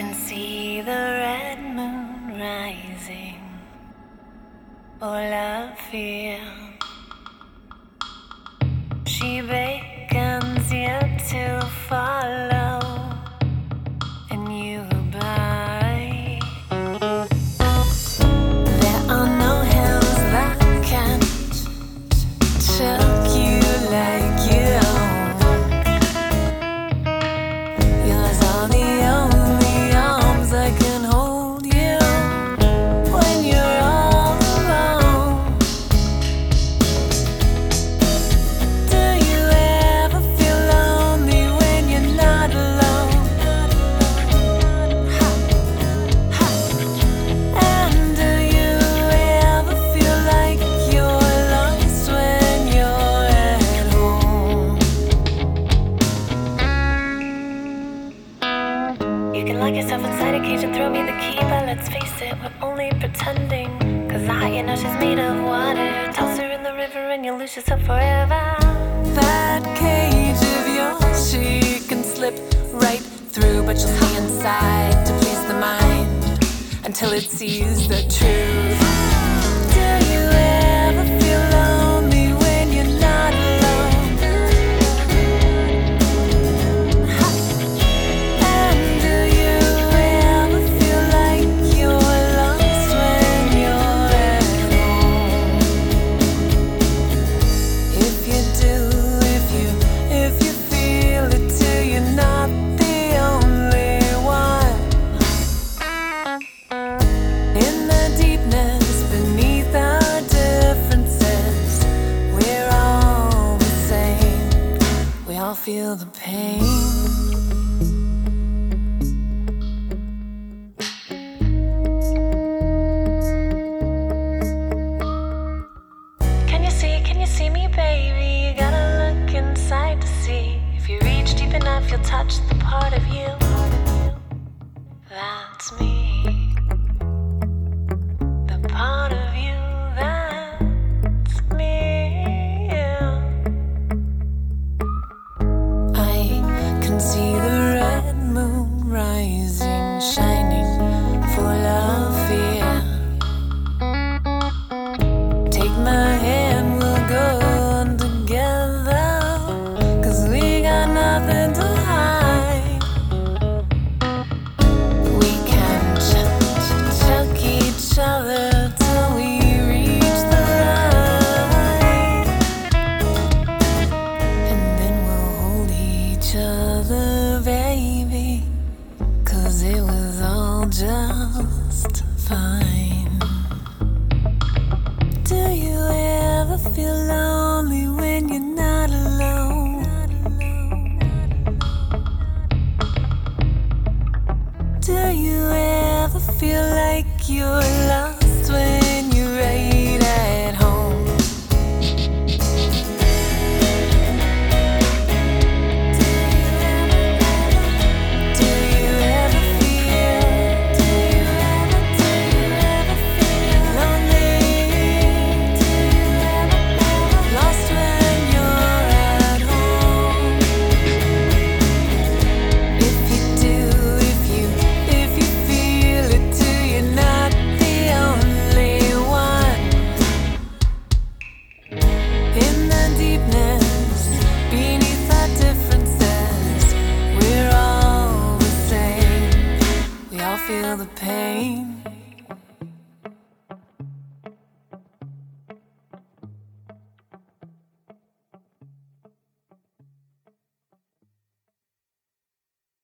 can see the red moon rising, all I feel. She beckons you to follow, and you abide. There are no hills that can chuck you like you. Yours are the only arms that can hold you when you're all alone. Do you ever feel lonely when you're not alone? And do you ever feel like you're lost when you're at home? You can lock yourself inside a cage and throw me the key, but let's face it, we're only pretending. Cause you know she's made of water. Toss her in the river and you lose yourself forever. That cage of yours, she can slip right through, but she'll stay inside to please the mind until it sees the truth. Do you ever feel lonely when you're not alone? And do you ever feel like you're lost when you're at home? If you do, if you feel it too, you're not the only one. In the deepness beneath our differences, we're all the same. We all feel the pain. Can you see me, baby? You gotta look inside to see. If you reach deep enough, you'll touch the part of you that's me. The part of you that's me. I can see the red moon rising, shining, full of fear. Take my hand, we'll go on together, 'cause we got nothing to hide. We can chuck each other till we reach the light, and then we'll hold each other, baby, 'cause it was all just fine. Do you ever feel lonely when you're not alone? Do you ever feel like you're lost when you're right at home? Do you ever feel lonely? Lost when you're at home? If you do, if you feel it too, you're not the only one. In the deepness, beneath our differences, we're all the same. We all feel the pain.